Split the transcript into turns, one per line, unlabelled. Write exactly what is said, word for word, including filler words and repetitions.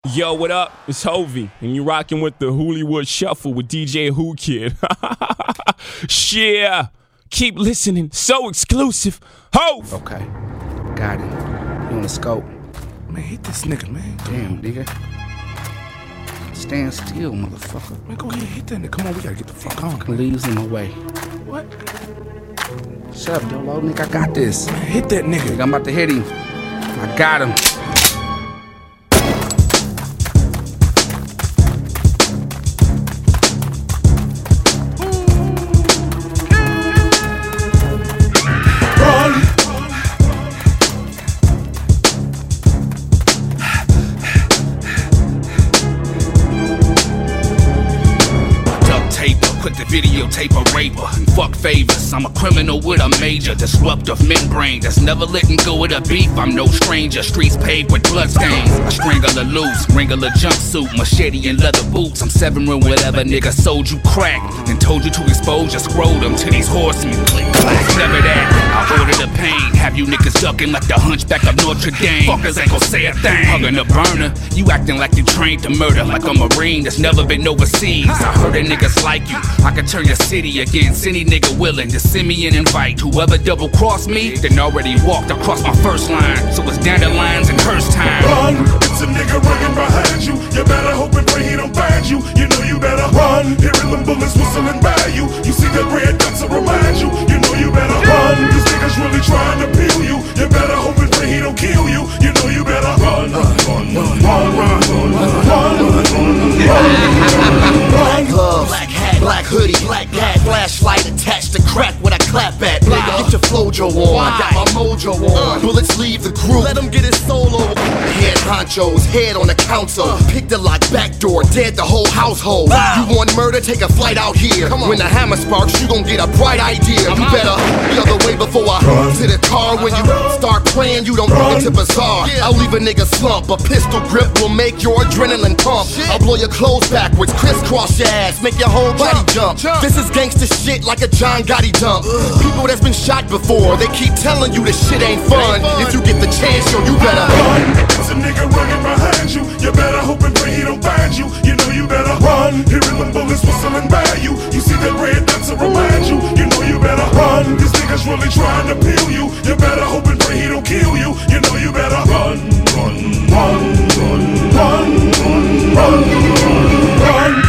Yo, what up? It's Hovey, and you rocking with the Hollywood Shuffle with D J Who Kid. Yeah, keep listening. So exclusive. Hove!
Okay, got it. You on the scope?
Man, hit this nigga, man.
Damn, nigga. Stand still, motherfucker.
Man, go ahead, hit that nigga. Come on, we gotta get the fuck on.
Leaves in my way.
What?
Shut up, Dolo, nigga. I got this.
Man, hit that nigga.
Nigga, I'm about to hit him. I got him.
Put the videotape a raper and fuck favors. I'm a criminal with a major disruptive membrane that's never letting go of the beef. I'm no stranger. Streets paved with bloodstains. I strangle a loose, wrangle a jumpsuit, machete and leather boots. I'm severing whatever nigga sold you crack and told you to expose your scrotum to these horsemen. Click clack, never that. I order the pain. Have you niggas ducking like the hunchback of Notre Dame. Fuckers ain't gon' say a thing. Hugging a burner. You acting like you trained to murder, like a marine that's never been overseas. I heard that niggas like you. I can turn your city against any nigga willing to send me an invite. Whoever double crossed me, then already walked across my first line. So it's dandelions and hearse time.
Run, it's a nigga running behind you. You better hope and pray he don't find you. You know you better run. Hearing them bullets whistling by you. You see the red dots to remind you. You know you better run. These niggas really trying to peel you. You better hope and pray he don't kill you. You know you better run, run, run, run, run, run, run, run, run.
Black gloves, black hat, black hoodie, black hat, flashlight attached to crack when I clap at. Nigga, get your flojo on, got my mojo on. Bullets leave the group, let him get his solo. Head honchos, head on the council. Pick the lock, back door, dead the whole household. You want murder, take a flight out here. When the hammer sparks, you gon' get a bright idea. You better the other way before I run to the car. When you start playing, you don't run into bizarre. I'll leave a nigga slump, a pistol grip will make your adrenaline pump. I'll blow your clothes backwards, crisscross your ass, make your whole body jump. This is gangsta shit like a John Gotti dump. People that's been shot before, they keep telling you this shit ain't fun. If you get the chance, yo, you better
run. There's a nigga running behind you. You better hope and pray he don't find you. You know you better run. Hearing them bullets whistling by you. You see the red dots to remind you. You know you better run. These niggas really trying to peel you. You better hope and pray he don't kill you. You know you better run, run, run, run, run, run, run, run, run.